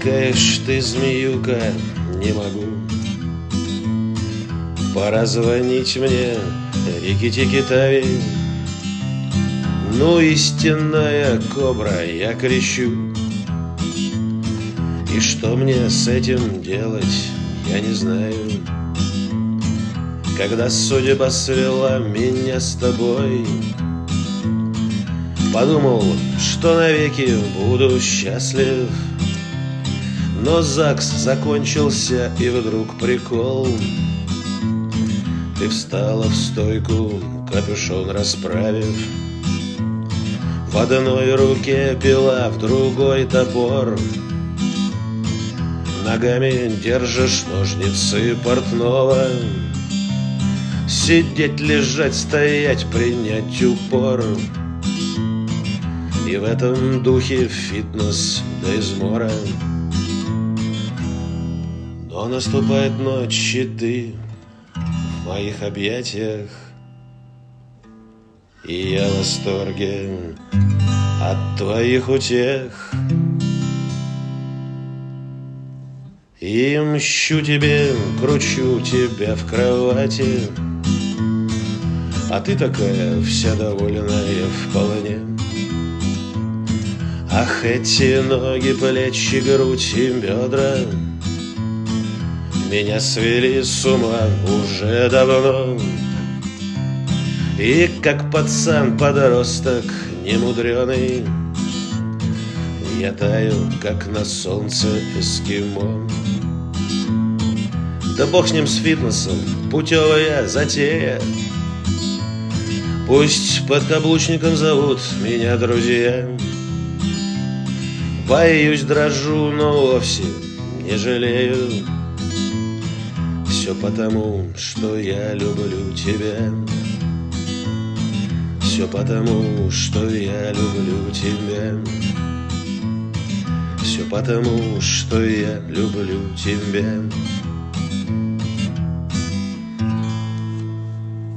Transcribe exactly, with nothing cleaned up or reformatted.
Какая ж ты змеюка, не могу. Пора звонить мне, рикки-тикки-тави. Ну, истинная кобра, я кричу. И что мне с этим делать, я не знаю. Когда судьба свела меня с тобой, подумал, что навеки буду счастлив. Но ЗАГС закончился, и вдруг прикол. Ты встала в стойку, капюшон расправив. В одной руке пила, в другой топор. Ногами держишь ножницы портного. Сидеть, лежать, стоять, принять упор. И в этом духе фитнес до измора. Но наступает ночь, и ты в моих объятиях. И я в восторге от твоих утех. И мщу тебе, кручу тебя в кровати. А ты такая вся довольная вполне. Ах, эти ноги, плечи, грудь и бедра меня свели с ума уже давно. И как пацан-подросток немудреный я таю, как на солнце эскимо. Да бог с ним, с фитнесом, путевая затея. Пусть под каблучником зовут меня друзья. Боюсь, дрожу, но вовсе не жалею. Все потому, что я люблю тебя. Все потому, что я люблю тебя. Все потому, что я люблю тебя.